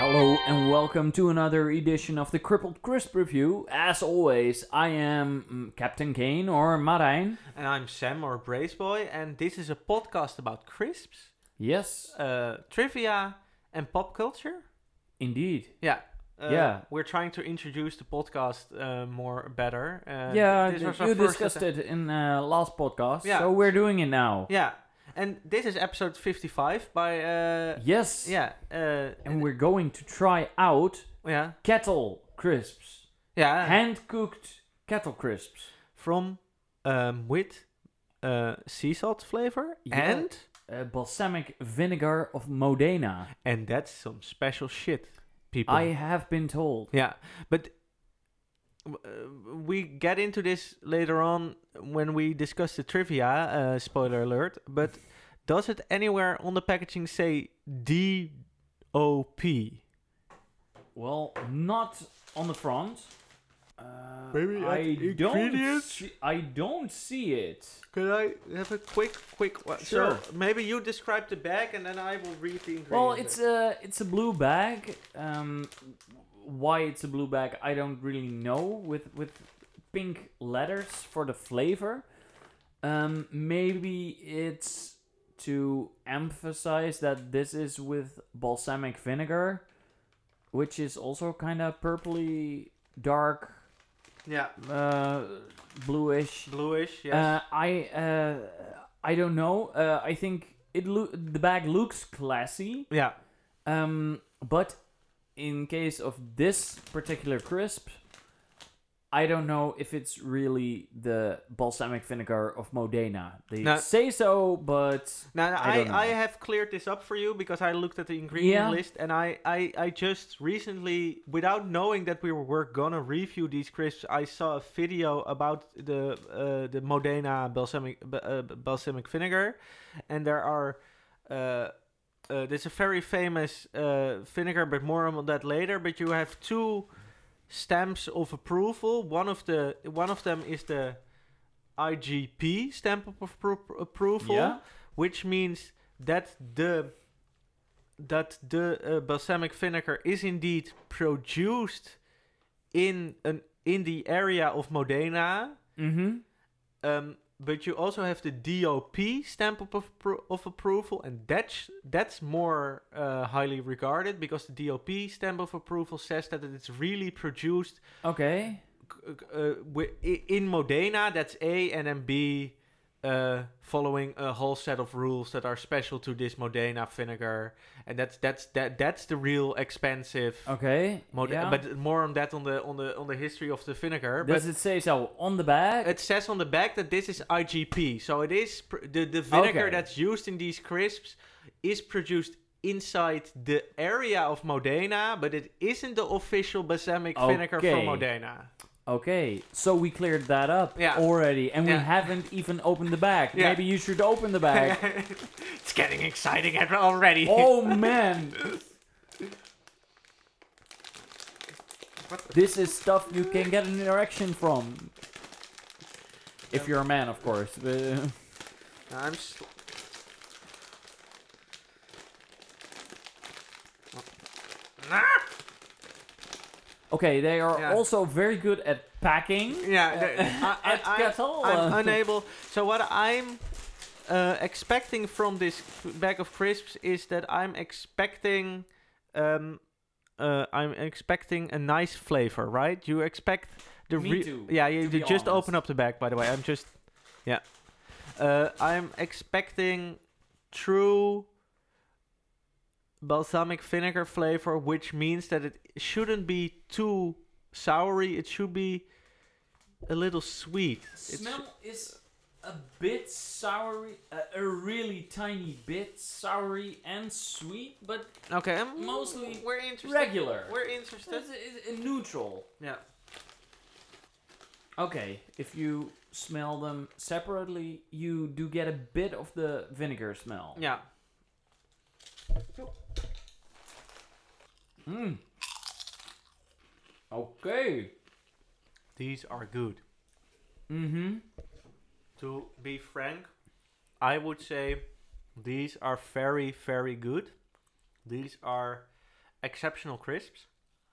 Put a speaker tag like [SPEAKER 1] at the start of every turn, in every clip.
[SPEAKER 1] Hello and welcome to another edition of the Crippled Crisp Review. As always, I am Captain Kane or Marijn.
[SPEAKER 2] And I'm Sam or Braceboy, and this is a podcast about crisps,
[SPEAKER 1] Yes,
[SPEAKER 2] trivia, and pop culture.
[SPEAKER 1] indeed.
[SPEAKER 2] Yeah.
[SPEAKER 1] Yeah.
[SPEAKER 2] We're trying to introduce the podcast better.
[SPEAKER 1] Yeah,
[SPEAKER 2] this was our
[SPEAKER 1] you
[SPEAKER 2] first
[SPEAKER 1] discussed
[SPEAKER 2] attempt.
[SPEAKER 1] it in last podcast,
[SPEAKER 2] Yeah.
[SPEAKER 1] so we're doing it now.
[SPEAKER 2] Yeah, and this is episode 55 by.
[SPEAKER 1] Yes, and we're going to try out
[SPEAKER 2] yeah,
[SPEAKER 1] kettle crisps.
[SPEAKER 2] yeah,
[SPEAKER 1] Hand-cooked kettle crisps.
[SPEAKER 2] from with sea salt flavor
[SPEAKER 1] Yeah. Balsamic vinegar of Modena.
[SPEAKER 2] and that's some special shit, people.
[SPEAKER 1] I have been told.
[SPEAKER 2] Yeah, but we get into this later on when we discuss the trivia, spoiler alert, but does it anywhere on the packaging say DOP?
[SPEAKER 1] Well, not on the front.
[SPEAKER 2] Maybe at ingredients?
[SPEAKER 1] I don't see it.
[SPEAKER 2] Can I have a quick
[SPEAKER 1] Sure.
[SPEAKER 2] So maybe you describe the bag and then I will read the ingredients.
[SPEAKER 1] Well, it's a blue bag. Why it's a blue bag, I don't really know. With pink letters for the flavor. Maybe it's to emphasize that this is with balsamic vinegar, which is also kind of purpley dark,
[SPEAKER 2] yeah,
[SPEAKER 1] bluish.
[SPEAKER 2] bluish, yes.
[SPEAKER 1] I don't know. I think the bag looks classy.
[SPEAKER 2] Yeah.
[SPEAKER 1] But in case of this particular crisp, I don't know if it's really the balsamic vinegar of Modena. They
[SPEAKER 2] No.
[SPEAKER 1] say so, but
[SPEAKER 2] Now,
[SPEAKER 1] I don't know.
[SPEAKER 2] I have cleared this up for you because I looked at the ingredient
[SPEAKER 1] Yeah.
[SPEAKER 2] list and I just recently, without knowing that we were gonna review these crisps, I saw a video about the Modena balsamic vinegar, and there are there's a very famous vinegar, but more on that later. But you have two stamps of approval. One of them is the IGP stamp of approval,
[SPEAKER 1] Yeah.
[SPEAKER 2] which means that the balsamic vinegar is indeed produced in the area of Modena. But you also have the DOP stamp of approval, and that's more highly regarded because the DOP stamp of approval says that it's really produced
[SPEAKER 1] Okay.
[SPEAKER 2] in Modena. That's A, and then B, following a whole set of rules that are special to this Modena vinegar, and that's the real expensive.
[SPEAKER 1] Okay. Yeah.
[SPEAKER 2] But more on that on the history of the vinegar.
[SPEAKER 1] Does it say so on the bag?
[SPEAKER 2] It says on the back that this is IGP, so it is the vinegar
[SPEAKER 1] Okay.
[SPEAKER 2] that's used in these crisps is produced inside the area of Modena, but it isn't the official balsamic vinegar
[SPEAKER 1] Okay.
[SPEAKER 2] from Modena.
[SPEAKER 1] Okay, so we cleared that up
[SPEAKER 2] Yeah.
[SPEAKER 1] already, and we
[SPEAKER 2] Yeah.
[SPEAKER 1] haven't even opened the bag.
[SPEAKER 2] Yeah.
[SPEAKER 1] Maybe you should open the bag.
[SPEAKER 2] It's getting exciting already.
[SPEAKER 1] Oh man! This is stuff you can get an erection from. If you're a man, of course.
[SPEAKER 2] I'm
[SPEAKER 1] Okay, they are
[SPEAKER 2] Yeah.
[SPEAKER 1] also very good at packing.
[SPEAKER 2] Yeah,
[SPEAKER 1] At kettle.
[SPEAKER 2] I'm unable. So what I'm expecting from this bag of crisps is that I'm expecting a nice flavor, right? You expect the
[SPEAKER 1] Me too,
[SPEAKER 2] yeah.
[SPEAKER 1] to
[SPEAKER 2] You
[SPEAKER 1] be
[SPEAKER 2] just open
[SPEAKER 1] honest.
[SPEAKER 2] up the bag, by the way. I'm expecting true balsamic vinegar flavor, which means that it shouldn't be too soury. It should be a little sweet.
[SPEAKER 1] Smell is a bit soury, a really tiny bit soury and sweet, but
[SPEAKER 2] Okay,
[SPEAKER 1] mostly
[SPEAKER 2] we're interested.
[SPEAKER 1] regular.
[SPEAKER 2] We're interested.
[SPEAKER 1] It's neutral.
[SPEAKER 2] Yeah.
[SPEAKER 1] Okay, if you smell them separately, you do get a bit of the vinegar smell.
[SPEAKER 2] Yeah.
[SPEAKER 1] Okay.
[SPEAKER 2] These are good.
[SPEAKER 1] Mm-hmm.
[SPEAKER 2] To be frank, I would say these are very, very good. These are exceptional crisps.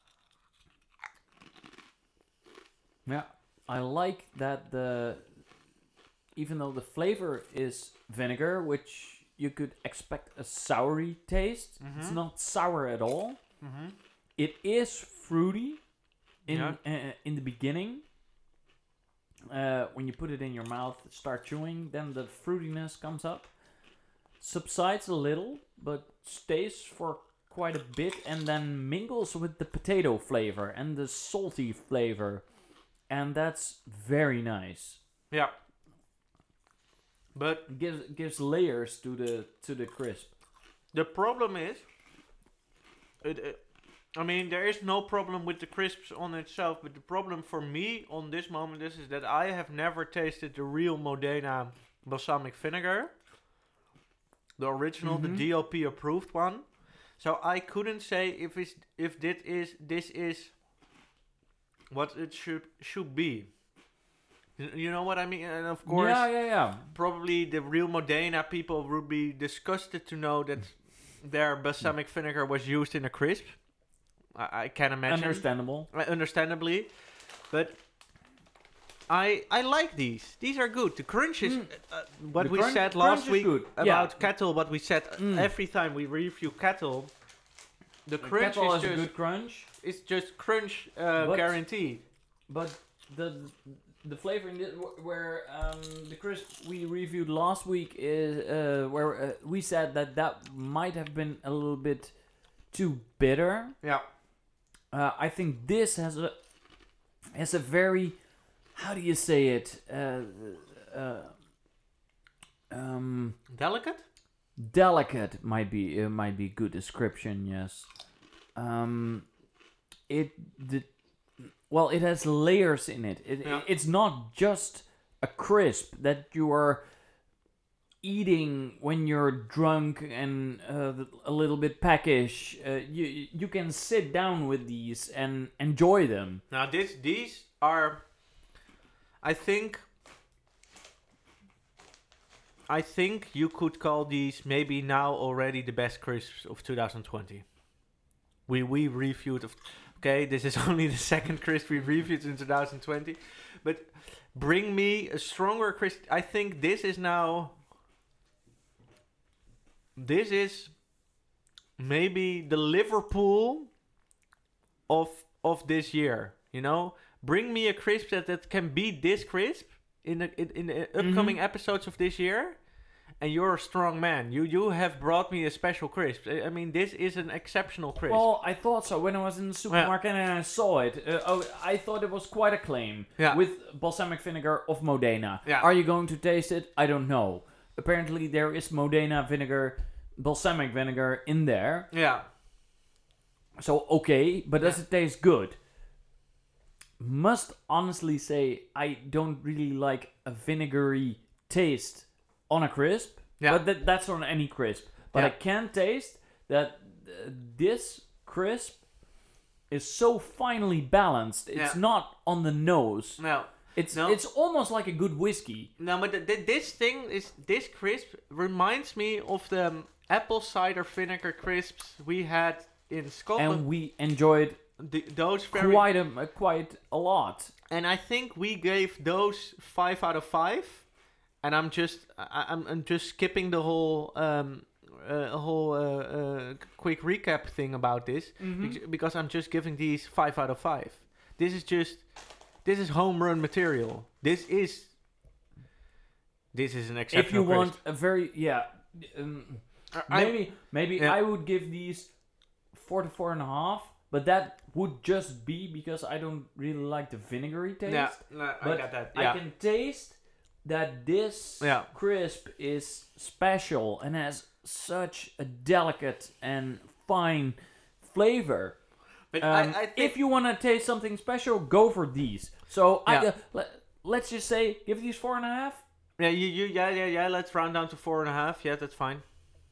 [SPEAKER 1] Yeah, I like that even though the flavor is vinegar, which you could expect a soury taste, it's not sour at all.
[SPEAKER 2] Mm-hmm.
[SPEAKER 1] It is fruity in the beginning. When you put it in your mouth, start chewing, then the fruitiness comes up, subsides a little, but stays for quite a bit, and then mingles with the potato flavor and the salty flavor, and that's very nice.
[SPEAKER 2] Yeah. But
[SPEAKER 1] Gives layers to the crisp.
[SPEAKER 2] the problem is, I mean, there is no problem with the crisps on itself, but the problem for me on this moment is that I have never tasted the real Modena balsamic vinegar. The original, the DOP approved one. So I couldn't say if this is what it should be. You know what I mean? And of course,
[SPEAKER 1] Yeah.
[SPEAKER 2] probably the real Modena people would be disgusted to know that their balsamic vinegar was used in a crisp. I can imagine. Understandably. But I like these. These are good. The crunch is said last week about Kettle, what we said every time we review Kettle. The crunch
[SPEAKER 1] Kettle
[SPEAKER 2] is
[SPEAKER 1] has
[SPEAKER 2] just
[SPEAKER 1] a good crunch.
[SPEAKER 2] It's just crunch guaranteed.
[SPEAKER 1] But the flavor in this, where the crisp we reviewed last week is where we said that might have been a little bit too bitter.
[SPEAKER 2] Yeah.
[SPEAKER 1] I think this has a very, how do you say it?
[SPEAKER 2] Delicate?
[SPEAKER 1] Delicate might be good description. Yes. It has layers in it. It's not just a crisp that you are eating when you're drunk and a little bit peckish. You can sit down with these and enjoy them.
[SPEAKER 2] Now these are, I think you could call these maybe now already the best crisps of 2020. We reviewed. Okay, this is only the second crisp we reviewed in 2020, but bring me a stronger crisp. I think this is maybe the Liverpool of this year. You know, bring me a crisp that can beat this crisp in the upcoming episodes of this year. And you're a strong man. You have brought me a special crisp. I mean, this is an exceptional crisp.
[SPEAKER 1] Well, I thought so when I was in the supermarket and I saw it. I thought it was quite a claim with balsamic vinegar of Modena.
[SPEAKER 2] Yeah.
[SPEAKER 1] Are you going to taste it? I don't know. Apparently, there is Modena vinegar, balsamic vinegar in there.
[SPEAKER 2] Yeah.
[SPEAKER 1] So okay, but does it taste good? Must honestly say I don't really like a vinegary taste on a crisp, but that's on any crisp. But I can taste that this crisp is so finely balanced. It's not on the nose.
[SPEAKER 2] No.
[SPEAKER 1] It's almost like a good whiskey.
[SPEAKER 2] No, but this crisp reminds me of the apple cider vinegar crisps we had in Scotland.
[SPEAKER 1] And we enjoyed
[SPEAKER 2] those
[SPEAKER 1] quite a lot.
[SPEAKER 2] And I think we gave those 5 out of 5. And I'm just skipping the whole quick recap thing about this because I'm just giving these 5 out of 5. This is home run material. This is an exceptional.
[SPEAKER 1] If you
[SPEAKER 2] crisp.
[SPEAKER 1] want a very maybe I would give these 4 to 4.5, but that would just be because I don't really like the vinegary taste.
[SPEAKER 2] Yeah, I got that.
[SPEAKER 1] I can taste that this crisp is special and has such a delicate and fine flavor.
[SPEAKER 2] But I think
[SPEAKER 1] if you want to taste something special, go for these. So let's just say give these 4.5.
[SPEAKER 2] Yeah. Let's round down to 4.5. Yeah, that's fine.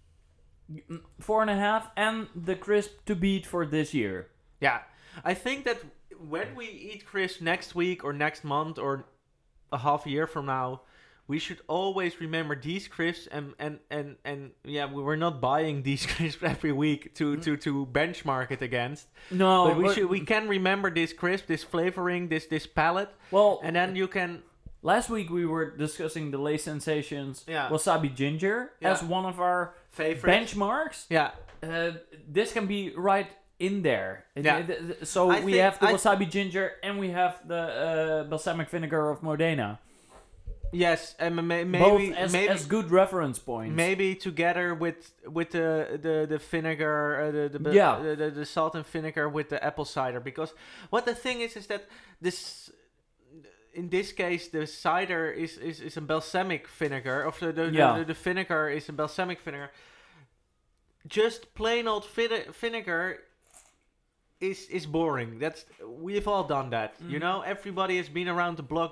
[SPEAKER 1] 4.5 and the crisp to beat for this year.
[SPEAKER 2] Yeah, I think that when we eat crisp next week or next month or a half a year from now, we should always remember these crisps and yeah, we were not buying these crisps every week to benchmark it against.
[SPEAKER 1] No,
[SPEAKER 2] but we can remember this crisp, this flavoring, this palette.
[SPEAKER 1] Well,
[SPEAKER 2] and then you can.
[SPEAKER 1] Last week we were discussing the Lay's Sensations Wasabi Ginger as one of our
[SPEAKER 2] favorite
[SPEAKER 1] benchmarks.
[SPEAKER 2] Yeah.
[SPEAKER 1] This can be right in there.
[SPEAKER 2] Yeah.
[SPEAKER 1] So we have the Wasabi Ginger and we have the balsamic vinegar of Modena.
[SPEAKER 2] Yes, and maybe
[SPEAKER 1] both as good reference points.
[SPEAKER 2] Maybe together with the vinegar, the salt and vinegar with the apple cider, because what the thing is that this. In this case, the cider is a balsamic vinegar, or the vinegar is a balsamic vinegar. Just plain old vinegar is boring. We've all done that, you know. Everybody has been around the block.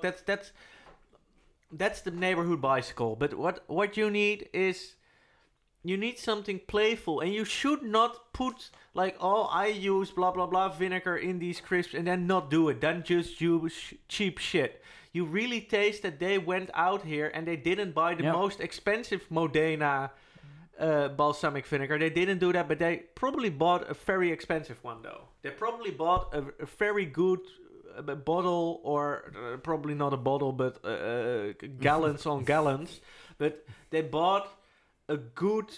[SPEAKER 2] That's the neighborhood bicycle. But what you need is. You need something playful, and you should not put like, oh, I use blah blah blah vinegar in these crisps and then not do it. Then just use cheap shit. You really taste that they went out here and they didn't buy the most expensive Modena balsamic vinegar. They didn't do that, but they probably bought a very expensive one though. They probably bought a very good bottle, or probably not a bottle, but gallons on gallons. But they bought a good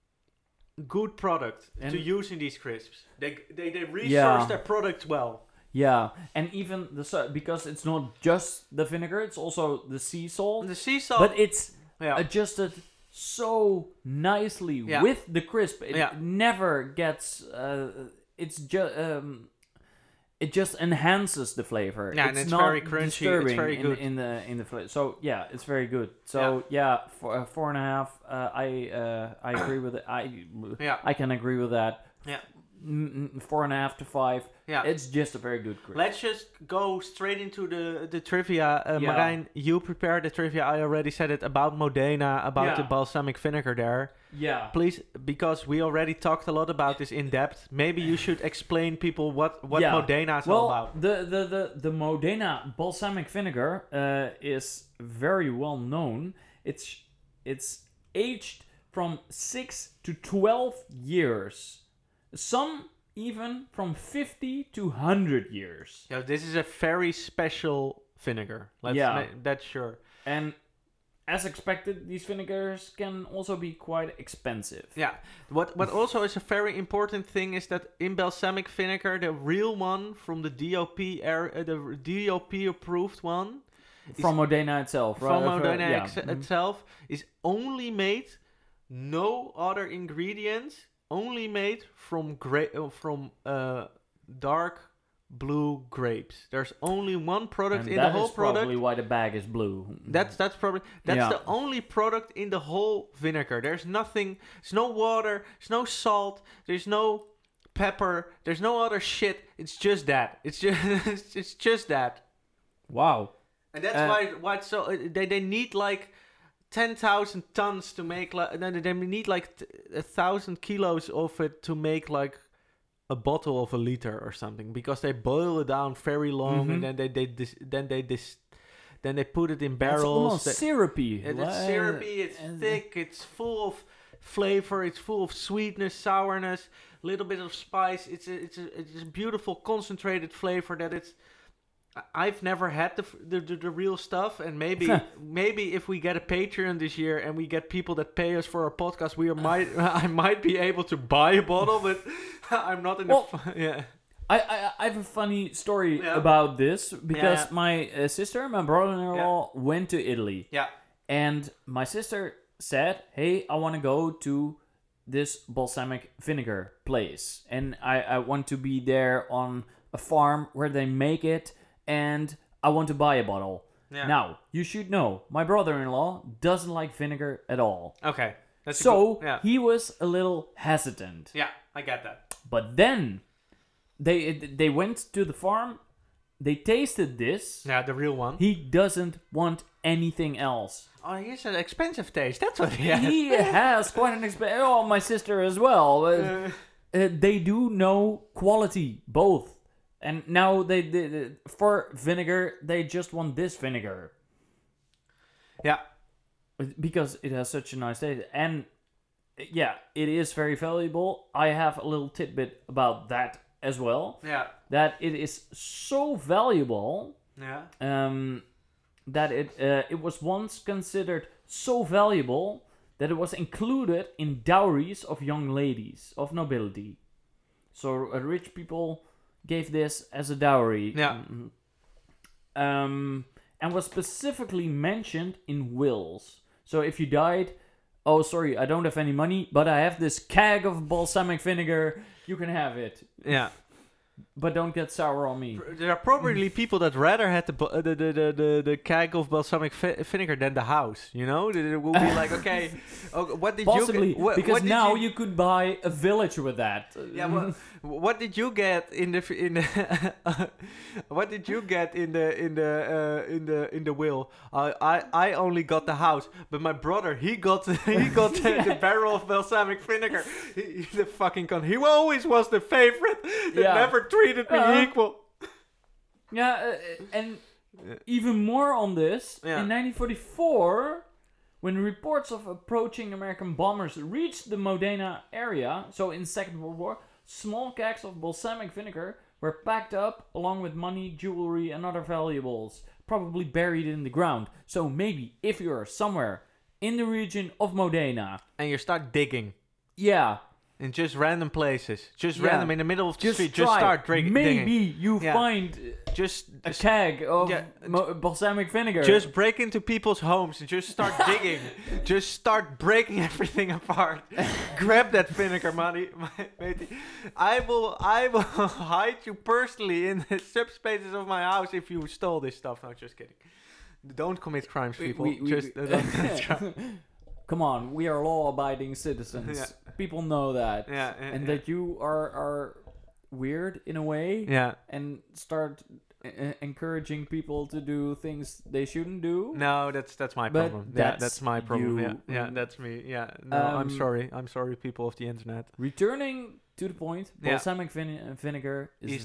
[SPEAKER 2] product to use in these crisps. They resource their product well.
[SPEAKER 1] Yeah, and even because it's not just the vinegar, it's also the sea salt.
[SPEAKER 2] The sea salt,
[SPEAKER 1] but it's adjusted so nicely with the crisp. It never gets. It's just. It just enhances the flavor.
[SPEAKER 2] Yeah, and it's not very crunchy. It's very good
[SPEAKER 1] in the flavor. So yeah, it's very good. So for 4.5, I agree with it. I can agree with that.
[SPEAKER 2] Yeah.
[SPEAKER 1] 4.5 to 5. Yeah, it's just a very good crisp.
[SPEAKER 2] Let's just go straight into the trivia. Marijn, you prepared the trivia. I already said it about Modena, about the balsamic vinegar there.
[SPEAKER 1] Yeah.
[SPEAKER 2] Please, because we already talked a lot about this in depth. Maybe you should explain people what Modena is all about.
[SPEAKER 1] The Modena balsamic vinegar is very well known. It's aged from 6 to 12 years. Some even from 50 to 100 years.
[SPEAKER 2] Yeah, this is a very special vinegar. That's sure.
[SPEAKER 1] And as expected, these vinegars can also be quite expensive.
[SPEAKER 2] Yeah. What also is a very important thing is that in balsamic vinegar, the real one from the DOP the DOP approved one
[SPEAKER 1] from Modena itself, right?
[SPEAKER 2] From Modena itself is only made, no other ingredients. Only made from dark blue grapes. There's only one product in the whole product. That's
[SPEAKER 1] probably why the bag is blue.
[SPEAKER 2] That's the only product in the whole vinegar. There's nothing. There's no water. There's no salt. There's no pepper. There's no other shit. It's just that. It's just that.
[SPEAKER 1] Wow.
[SPEAKER 2] And that's why it's so they need like 10,000 tons to make, they need like 1,000 kilos of it to make like a bottle of a liter or something, because they boil it down very long, and then they put it in barrels.
[SPEAKER 1] It's almost syrupy.
[SPEAKER 2] It's syrupy. It's thick. It's full of flavor. It's full of sweetness, sourness, a little bit of spice. It's a beautiful concentrated flavor that it's. I've never had the real stuff, and maybe if we get a Patreon this year and we get people that pay us for our podcast, I might be able to buy a bottle, but I'm not in
[SPEAKER 1] I have a funny story about this, because my sister and my brother-in-law went to Italy.
[SPEAKER 2] Yeah.
[SPEAKER 1] And my sister said, hey, I want to go to this balsamic vinegar place, and I want to be there on a farm where they make it, and I want to buy a bottle. Yeah. Now, you should know, my brother-in-law doesn't like vinegar at all.
[SPEAKER 2] Okay.
[SPEAKER 1] He was a little hesitant.
[SPEAKER 2] Yeah, I get that.
[SPEAKER 1] But then, they went to the farm, they tasted this.
[SPEAKER 2] Yeah, the real one.
[SPEAKER 1] He doesn't want anything else.
[SPEAKER 2] Oh, he has an expensive taste. That's what he has.
[SPEAKER 1] He has quite an expensive... Oh, my sister as well. They do know quality, both. And now they for vinegar, they just want this vinegar.
[SPEAKER 2] Yeah.
[SPEAKER 1] because it has such a nice taste. And yeah, it is very valuable. I have a little tidbit about that as well.
[SPEAKER 2] Yeah.
[SPEAKER 1] That it is so valuable
[SPEAKER 2] Yeah.
[SPEAKER 1] that it was once considered so valuable that it was included in dowries of young ladies of nobility. So rich people gave this as a dowry.
[SPEAKER 2] Yeah.
[SPEAKER 1] And was specifically mentioned in wills. So if you died, oh sorry, I don't have any money, but I have this keg of balsamic vinegar, you can have it.
[SPEAKER 2] Yeah.
[SPEAKER 1] But don't get sour on me.
[SPEAKER 2] There are probably people that rather had the keg of balsamic vinegar than the house. You know, it will be like, okay, what did
[SPEAKER 1] Possibly,
[SPEAKER 2] you get?
[SPEAKER 1] because
[SPEAKER 2] what did
[SPEAKER 1] now you could buy a village with that.
[SPEAKER 2] Yeah, well, what did you get in the what did you get in the will? I only got the house, but my brother he got the barrel of balsamic vinegar. The fucking con. He always was the favorite. That never treated me equal.
[SPEAKER 1] Yeah, and even more on this, in 1944, when reports of approaching American bombers reached the Modena area, so in the Second World War, small kegs of balsamic vinegar were packed up along with money, jewelry, and other valuables, probably buried in the ground. So maybe if you're somewhere in the region of Modena
[SPEAKER 2] and you start digging.
[SPEAKER 1] Yeah.
[SPEAKER 2] In just random places. Just random in the middle of the street.
[SPEAKER 1] Try.
[SPEAKER 2] Just start digging.
[SPEAKER 1] Maybe you find
[SPEAKER 2] just
[SPEAKER 1] a keg of balsamic vinegar.
[SPEAKER 2] Just break into people's homes and just start digging. Just start breaking everything apart. Grab that vinegar, matey. I will hide you personally in the subspaces of my house if you stole this stuff. No, just kidding. Don't commit crimes, people. Don't commit crimes.
[SPEAKER 1] Come on, we are law-abiding citizens.
[SPEAKER 2] Yeah.
[SPEAKER 1] People know that.
[SPEAKER 2] And
[SPEAKER 1] that you are weird in a way.
[SPEAKER 2] Yeah.
[SPEAKER 1] And start encouraging people to do things they shouldn't do.
[SPEAKER 2] No, that's my problem. That's my problem.
[SPEAKER 1] You.
[SPEAKER 2] Yeah, that's me. Yeah. No, I'm sorry. I'm sorry, people of the internet.
[SPEAKER 1] Returning to the point, balsamic vinegar is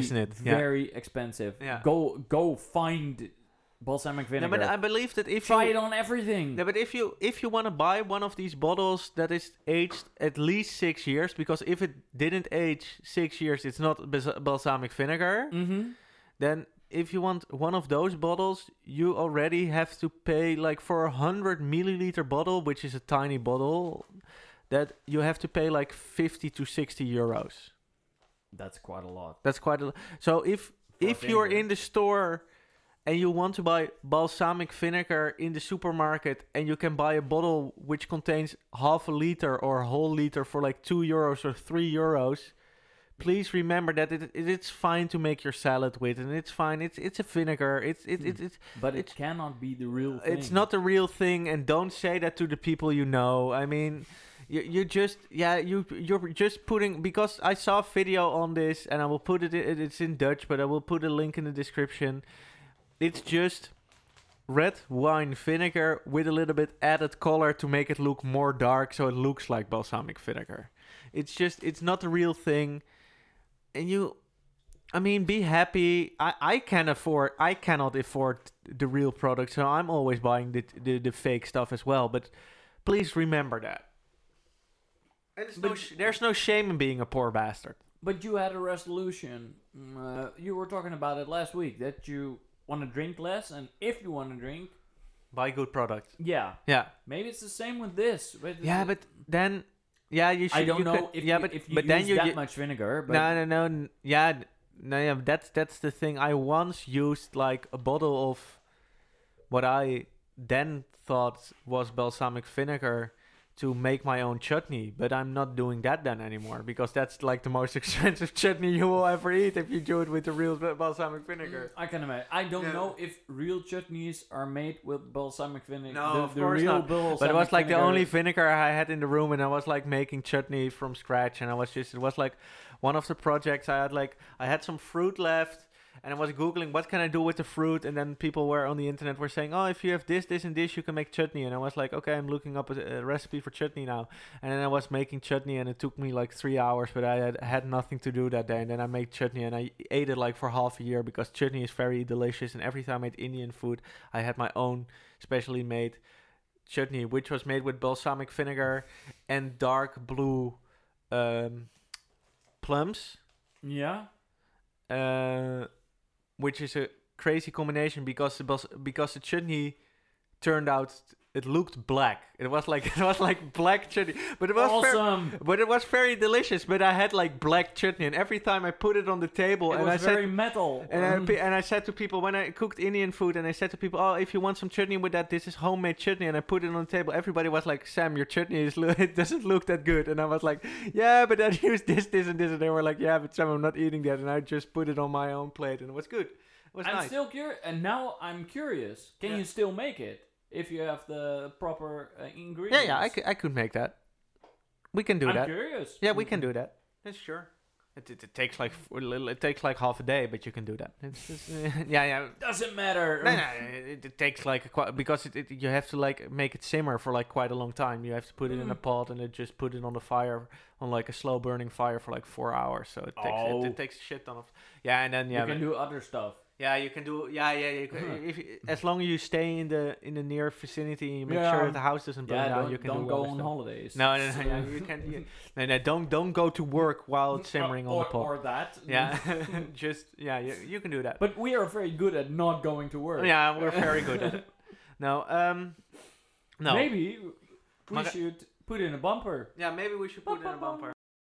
[SPEAKER 1] very expensive.
[SPEAKER 2] Yeah.
[SPEAKER 1] Go find balsamic vinegar.
[SPEAKER 2] No, but I believe that if
[SPEAKER 1] try it on everything.
[SPEAKER 2] No, but if you want to buy one of these bottles that is aged at least 6 years, because if it didn't age 6 years, it's not balsamic vinegar.
[SPEAKER 1] Mm-hmm.
[SPEAKER 2] Then if you want one of those bottles, you already have to pay like for 100 milliliter bottle, which is a tiny bottle, that you have to pay like 50 to 60 euros.
[SPEAKER 1] That's quite a lot.
[SPEAKER 2] So if you're in the store and you want to buy balsamic vinegar in the supermarket and you can buy a bottle which contains half a liter or a whole liter for like 2 euros or 3 euros, please remember that it's fine to make your salad with, and it's fine. It's a vinegar.
[SPEAKER 1] But it cannot be the real thing.
[SPEAKER 2] It's not the real thing, and don't say that to the people you know. I mean, you're just putting, because I saw a video on this, and I will put it's in Dutch, but I will put a link in the description. It's just red wine vinegar with a little bit added color to make it look more dark, so it looks like balsamic vinegar. It's not the real thing. And be happy. I cannot afford the real product, so I'm always buying the fake stuff as well. But please remember that. And there's no shame in being a poor bastard.
[SPEAKER 1] But you had a resolution. You were talking about it last week, that you want to drink less, and if you want to drink,
[SPEAKER 2] buy good products.
[SPEAKER 1] Yeah. Maybe it's the same with this. But
[SPEAKER 2] then, you should.
[SPEAKER 1] I don't know if you use that much vinegar. But
[SPEAKER 2] No. Yeah. That's the thing. I once used like a bottle of what I then thought was balsamic vinegar to make my own chutney, but I'm not doing that then anymore, because that's like the most expensive chutney you will ever eat if you do it with the real balsamic vinegar.
[SPEAKER 1] I can imagine. I don't know if real chutneys are made with balsamic vinegar.
[SPEAKER 2] No, of course not. But it was like the only vinegar I had in the room, and I was like making chutney from scratch, and it was like one of the projects I had some fruit left, and I was Googling what can I do with the fruit, and then people were on the internet were saying, oh, if you have this, and this, you can make chutney. And I was like, okay, I'm looking up a recipe for chutney now. And then I was making chutney, and it took me like 3 hours, but I had nothing to do that day. And then I made chutney, and I ate it like for half a year, because chutney is very delicious. And every time I made Indian food, I had my own specially made chutney, which was made with balsamic vinegar and dark blue plums.
[SPEAKER 1] Yeah.
[SPEAKER 2] Which is a crazy combination because the chutney turned out. It looked black. It was like black chutney, but it was
[SPEAKER 1] awesome.
[SPEAKER 2] but it was very delicious. But I had like black chutney, and every time I put it on the table,
[SPEAKER 1] It was very metal.
[SPEAKER 2] And I said to people when I cooked Indian food, and I said to people, "Oh, if you want some chutney with that, this is homemade chutney." And I put it on the table. Everybody was like, "Sam, your chutney it doesn't look that good." And I was like, "Yeah, but I used this, and this." And they were like, "Yeah, but Sam, I'm not eating that." And I just put it on my own plate, and it was good. It was
[SPEAKER 1] I'm
[SPEAKER 2] nice.
[SPEAKER 1] still curious, and now I'm curious. Can you still make it if you have the proper ingredients?
[SPEAKER 2] Yeah, I could make that. We can do that.
[SPEAKER 1] I'm curious.
[SPEAKER 2] Yeah, we can do that. That's sure. It takes like half a day, but you can do that. It's yeah.
[SPEAKER 1] Doesn't matter.
[SPEAKER 2] No, it takes like because you have to like make it simmer for like quite a long time. You have to put it in a pot and then just put it on the fire on like a slow burning fire for like 4 hours. So it takes it takes a shit ton of and then
[SPEAKER 1] you can do other stuff.
[SPEAKER 2] Yeah, you can do. Yeah. You can, as long as you stay in the near vicinity, you make sure that the house doesn't burn down. You can
[SPEAKER 1] don't
[SPEAKER 2] do
[SPEAKER 1] go
[SPEAKER 2] other
[SPEAKER 1] on
[SPEAKER 2] stuff.
[SPEAKER 1] holidays.
[SPEAKER 2] No, you can. No, don't go to work while it's simmering on the pot.
[SPEAKER 1] Or that.
[SPEAKER 2] Yeah, just you can do that.
[SPEAKER 1] But we are very good at not going to work.
[SPEAKER 2] Yeah, we're very good at it. No, no.
[SPEAKER 1] Maybe we should put in a bumper.
[SPEAKER 2] Yeah, maybe we should put in a bumper.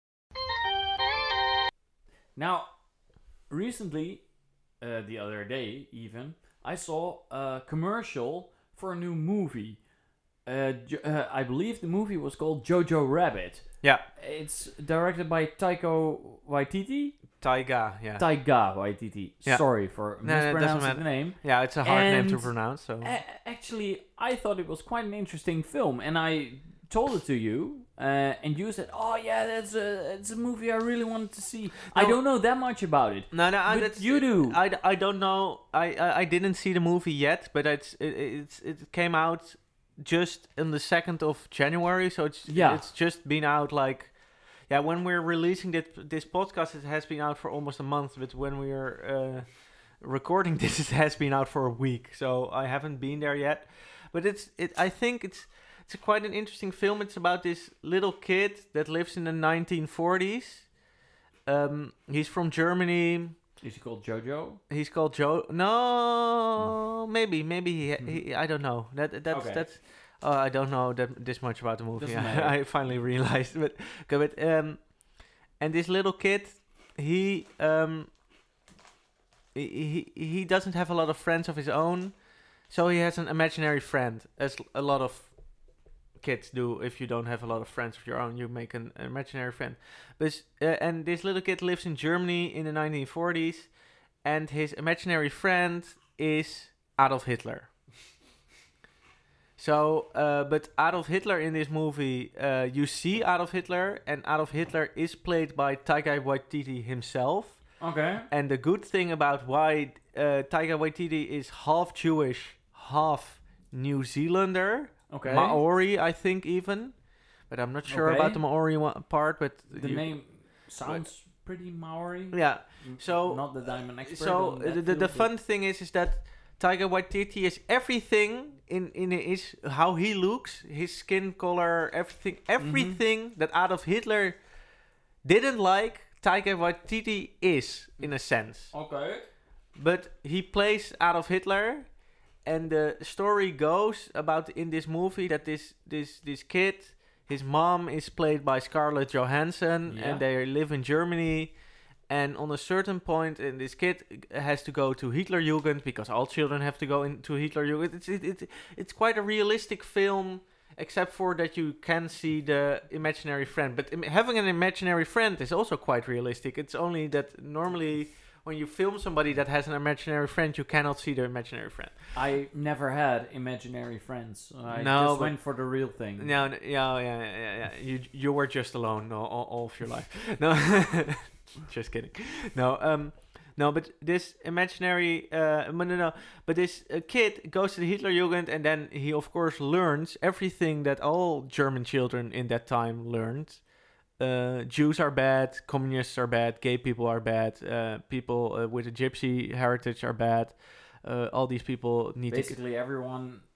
[SPEAKER 1] Now, recently. The other day, even, I saw a commercial for a new movie. I believe the movie was called Jojo Rabbit.
[SPEAKER 2] Yeah.
[SPEAKER 1] It's directed by Taika Waititi.
[SPEAKER 2] Taika
[SPEAKER 1] Waititi.
[SPEAKER 2] Yeah.
[SPEAKER 1] Sorry for mispronouncing the name.
[SPEAKER 2] Yeah, it's a hard name to pronounce. So
[SPEAKER 1] actually, I thought it was quite an interesting film, and I told it to you. And you said, "Oh yeah, it's a movie I really wanted to see." No, I don't know that much about it.
[SPEAKER 2] No,
[SPEAKER 1] but you do.
[SPEAKER 2] I don't know. I didn't see the movie yet, but it came out just on the 2nd of January, so it's just been out like when we're releasing this podcast, it has been out for almost a month, but when we're recording this, it has been out for a week, so I haven't been there yet. But I think it's quite an interesting film. It's about this little kid that lives in the 1940s. He's from Germany.
[SPEAKER 1] Is he called Jojo?
[SPEAKER 2] He's called Joe. No, maybe he. I don't know. That's. I don't know this much about the movie. I finally realized, but and this little kid, he doesn't have a lot of friends of his own, so he has an imaginary friend, as a lot of kids do. If you don't have a lot of friends of your own, you make an imaginary friend. But and this little kid lives in Germany in the 1940s, and his imaginary friend is Adolf Hitler. So, but Adolf Hitler in this movie, you see Adolf Hitler, and Adolf Hitler is played by Taika Waititi himself.
[SPEAKER 1] Okay.
[SPEAKER 2] And the good thing about why Taika Waititi is half Jewish, half New Zealander,
[SPEAKER 1] okay,
[SPEAKER 2] Maori, I think even, but I'm not sure about the Maori part. But
[SPEAKER 1] the name sounds pretty Maori.
[SPEAKER 2] Yeah. So
[SPEAKER 1] not that I'm an expert.
[SPEAKER 2] So the fun thing is that Taika Waititi is everything in his how he looks, his skin color, everything that Adolf Hitler didn't like. Taika Waititi is, in a sense.
[SPEAKER 1] Okay.
[SPEAKER 2] But he plays Adolf Hitler, and the story goes about in this movie that this kid, his mom is played by Scarlett Johansson, and they live in Germany. And on a certain point, and this kid has to go to Hitlerjugend, because all children have to go into Hitlerjugend. It's quite a realistic film, except for that you can see the imaginary friend. But having an imaginary friend is also quite realistic. It's only that normally when you film somebody that has an imaginary friend, you cannot see the imaginary friend.
[SPEAKER 1] I never had imaginary friends. I just went for the real thing.
[SPEAKER 2] No, yeah. You were just alone all of your life. No. Just kidding. No, but this imaginary, but this kid goes to the Hitlerjugend, and then he of course learns everything that all German children in that time learned. Jews are bad, communists are bad, gay people are bad, people with a gypsy heritage are bad. All these people need
[SPEAKER 1] basically everyone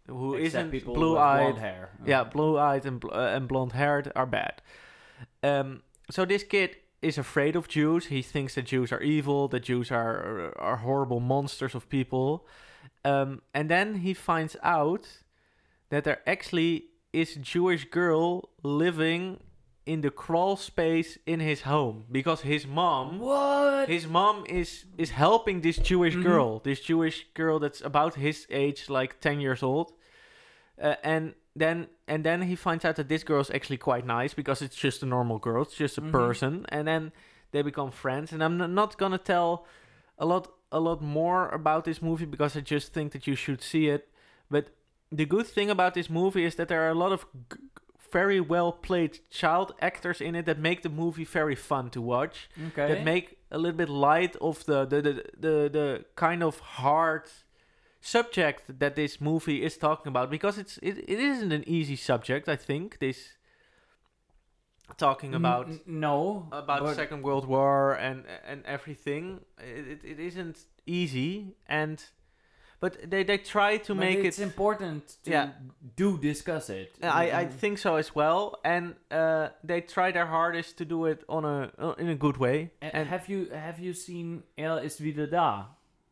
[SPEAKER 2] who
[SPEAKER 1] Except
[SPEAKER 2] isn't
[SPEAKER 1] people
[SPEAKER 2] blue-eyed.
[SPEAKER 1] with blonde hair.
[SPEAKER 2] Yeah, blue-eyed and blonde-haired are bad. So this kid is afraid of Jews. He thinks that Jews are evil, that Jews are horrible monsters of people. And then he finds out that there actually is a Jewish girl living in the crawl space in his home, because his mom is helping this Jewish girl, this Jewish girl that's about his age, like 10 years old. And then he finds out that this girl is actually quite nice, because it's just a normal girl, it's just a person, and then they become friends. And I'm not gonna tell a lot more about this movie, because I just think that you should see it. But the good thing about this movie is that there are a lot of very well played child actors in it that make the movie very fun to watch.
[SPEAKER 1] Okay.
[SPEAKER 2] That make a little bit light of the kind of hard subject that this movie is talking about, because it isn't an easy subject. I think this talking about the Second World War and everything. It isn't easy, but they try to make
[SPEAKER 1] it's important to discuss it.
[SPEAKER 2] I think so as well, and they try their hardest to do it in a good way.
[SPEAKER 1] And have you seen Er ist wieder da?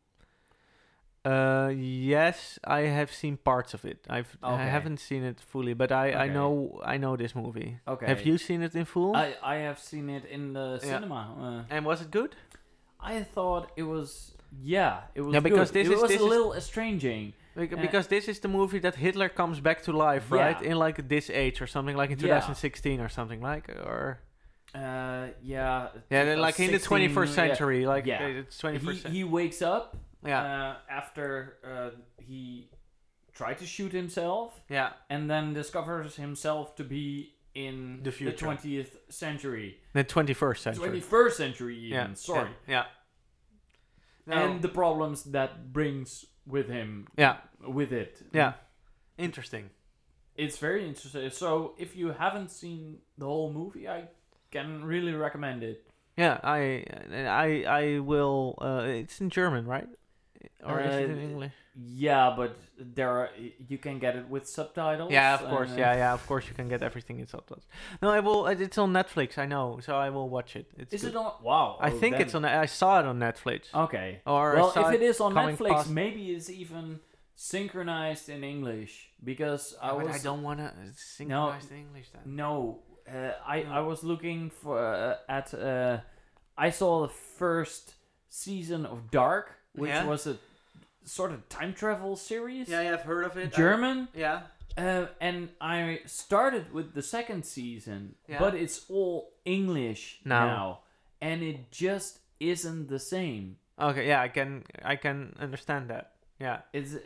[SPEAKER 2] Yes, I have seen parts of it. I haven't seen it fully, but I know this movie.
[SPEAKER 1] Okay.
[SPEAKER 2] Have you seen it in full?
[SPEAKER 1] I have seen it in the cinema.
[SPEAKER 2] And was it good?
[SPEAKER 1] I thought it was. Yeah, it was.
[SPEAKER 2] Yeah, because
[SPEAKER 1] good.
[SPEAKER 2] this
[SPEAKER 1] was
[SPEAKER 2] is
[SPEAKER 1] a little estranging.
[SPEAKER 2] Because this is the movie that Hitler comes back to life, right? In like this age or something, like in 2016 or something like, or.
[SPEAKER 1] Yeah,
[SPEAKER 2] like in the 21st century, it's 21st century.
[SPEAKER 1] He wakes up.
[SPEAKER 2] Yeah.
[SPEAKER 1] After he tried to shoot himself.
[SPEAKER 2] Yeah.
[SPEAKER 1] And then discovers himself to be in
[SPEAKER 2] the future.
[SPEAKER 1] The 20th century.
[SPEAKER 2] The 21st century.
[SPEAKER 1] 21st century even.
[SPEAKER 2] Yeah.
[SPEAKER 1] Sorry.
[SPEAKER 2] Yeah.
[SPEAKER 1] And the problems that brings with him.
[SPEAKER 2] Yeah.
[SPEAKER 1] With it.
[SPEAKER 2] Yeah. Interesting.
[SPEAKER 1] It's very interesting. So if you haven't seen the whole movie, I can really recommend it.
[SPEAKER 2] Yeah, I will. It's in German, right? Or is it in English?
[SPEAKER 1] Yeah, but you can get it with subtitles.
[SPEAKER 2] Yeah, of course. Of course you can get everything in subtitles. No, I will. It's on Netflix. I know, so I will watch it. It's
[SPEAKER 1] Is
[SPEAKER 2] good.
[SPEAKER 1] it on? Wow.
[SPEAKER 2] I think it's on. I saw it on Netflix.
[SPEAKER 1] Okay.
[SPEAKER 2] Or
[SPEAKER 1] if it is on Netflix,
[SPEAKER 2] past...
[SPEAKER 1] maybe it's even synchronized in English, because
[SPEAKER 2] but I don't want to synchronize the English then.
[SPEAKER 1] No. I was looking for I saw the first season of Dark, which was a sort of time travel series.
[SPEAKER 2] Yeah, I've heard of it.
[SPEAKER 1] German.
[SPEAKER 2] Yeah.
[SPEAKER 1] And I started with the second season, but it's all English now, and it just isn't the same.
[SPEAKER 2] Okay, yeah, I can understand that. Yeah,
[SPEAKER 1] it's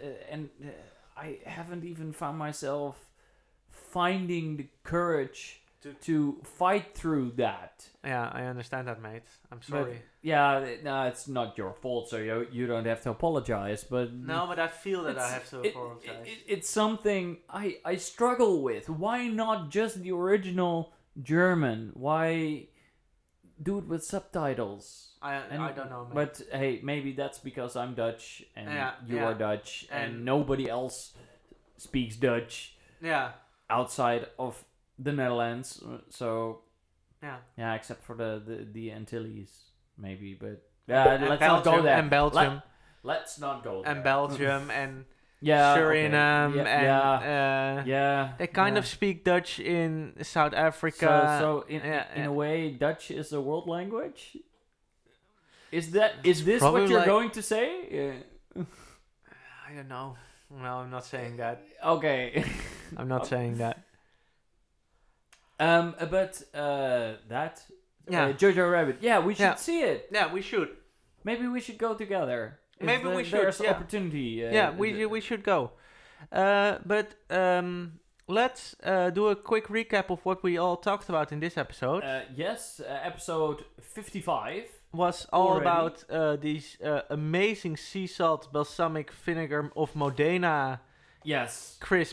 [SPEAKER 1] I haven't even found myself finding the courage to fight through that.
[SPEAKER 2] Yeah, I understand that, mate. I'm sorry.
[SPEAKER 1] But, it's not your fault, so you don't have to apologize. But
[SPEAKER 2] no, but I feel that I have to apologize.
[SPEAKER 1] It's something I struggle with. Why not just the original German? Why do it with subtitles?
[SPEAKER 2] I don't know, mate.
[SPEAKER 1] But hey, maybe that's because I'm Dutch and you are Dutch and nobody else speaks Dutch.
[SPEAKER 2] Yeah.
[SPEAKER 1] Outside of the Netherlands, so
[SPEAKER 2] yeah,
[SPEAKER 1] except for the Antilles, maybe, but let's not go there.
[SPEAKER 2] And Belgium,
[SPEAKER 1] let's not go there.
[SPEAKER 2] And Belgium and Suriname and they kind of speak Dutch in South Africa.
[SPEAKER 1] So in a way, Dutch is a world language. Is this
[SPEAKER 2] probably
[SPEAKER 1] what you're going to say?
[SPEAKER 2] I don't know. No, I'm not saying that.
[SPEAKER 1] Okay,
[SPEAKER 2] I'm not saying that.
[SPEAKER 1] But that Jojo Rabbit. Yeah, we should see it.
[SPEAKER 2] Yeah, we should.
[SPEAKER 1] Maybe we should go together.
[SPEAKER 2] Maybe we should.
[SPEAKER 1] There's opportunity.
[SPEAKER 2] We should go. But let's do a quick recap of what we all talked about in this episode.
[SPEAKER 1] Yes, episode 55
[SPEAKER 2] was all about these amazing sea salt balsamic vinegar of Modena.
[SPEAKER 1] Yes.
[SPEAKER 2] Crisps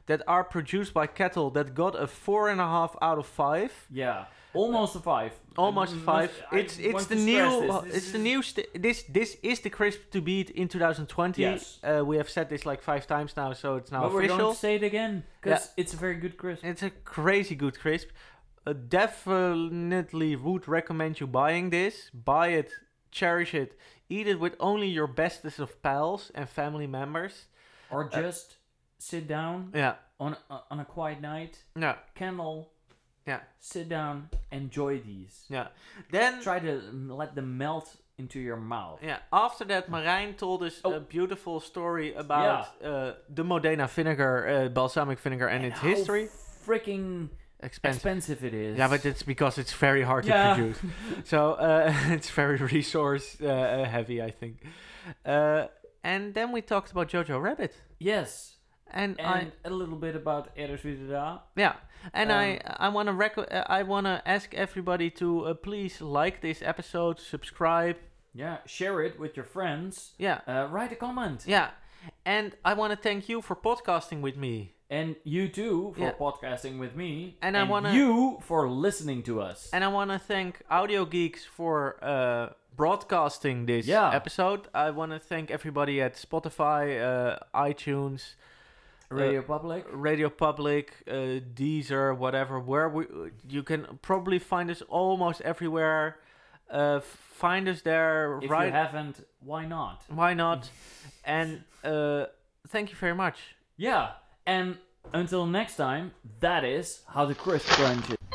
[SPEAKER 2] that are produced by cattle that got a 4.5 out of 5.
[SPEAKER 1] Yeah, almost a 5.
[SPEAKER 2] Almost a 5. It's
[SPEAKER 1] want
[SPEAKER 2] the
[SPEAKER 1] to
[SPEAKER 2] new.
[SPEAKER 1] stress this.
[SPEAKER 2] It's the new. This is the crisp to beat in 2020.
[SPEAKER 1] Yes.
[SPEAKER 2] We have said this like 5 times now, so it's now
[SPEAKER 1] But we're going
[SPEAKER 2] official.
[SPEAKER 1] to say it again because it's a very good crisp.
[SPEAKER 2] It's a crazy good crisp. Definitely would recommend you buying this. Buy it, cherish it, eat it with only your bestest of pals and family members.
[SPEAKER 1] Or just sit down on a quiet night, candle, sit down, enjoy these.
[SPEAKER 2] Yeah. Then
[SPEAKER 1] try to let them melt into your mouth.
[SPEAKER 2] Yeah. After that, Marijn told us a beautiful story about the Modena vinegar, balsamic vinegar, and its history.
[SPEAKER 1] Freaking expensive it is.
[SPEAKER 2] Yeah, but it's because it's very hard to produce. So it's very resource heavy, I think. And then we talked about Jojo Rabbit.
[SPEAKER 1] Yes.
[SPEAKER 2] And
[SPEAKER 1] a little bit about Eres Vida.
[SPEAKER 2] Yeah. And I want to ask everybody to please like this episode, subscribe.
[SPEAKER 1] Yeah, share it with your friends.
[SPEAKER 2] Yeah.
[SPEAKER 1] Write a comment.
[SPEAKER 2] Yeah. And I want to thank you for podcasting with me.
[SPEAKER 1] And you too for podcasting with me.
[SPEAKER 2] And
[SPEAKER 1] you for listening to us.
[SPEAKER 2] And I want to thank Audio Geeks for broadcasting this episode. I want to thank everybody at Spotify, iTunes,
[SPEAKER 1] Radio Public,
[SPEAKER 2] Deezer, whatever. You can probably find us almost everywhere. Find us there.
[SPEAKER 1] If you haven't, why not?
[SPEAKER 2] Why not? And thank you very much.
[SPEAKER 1] Yeah. And until next time, that is how the crisp crunches.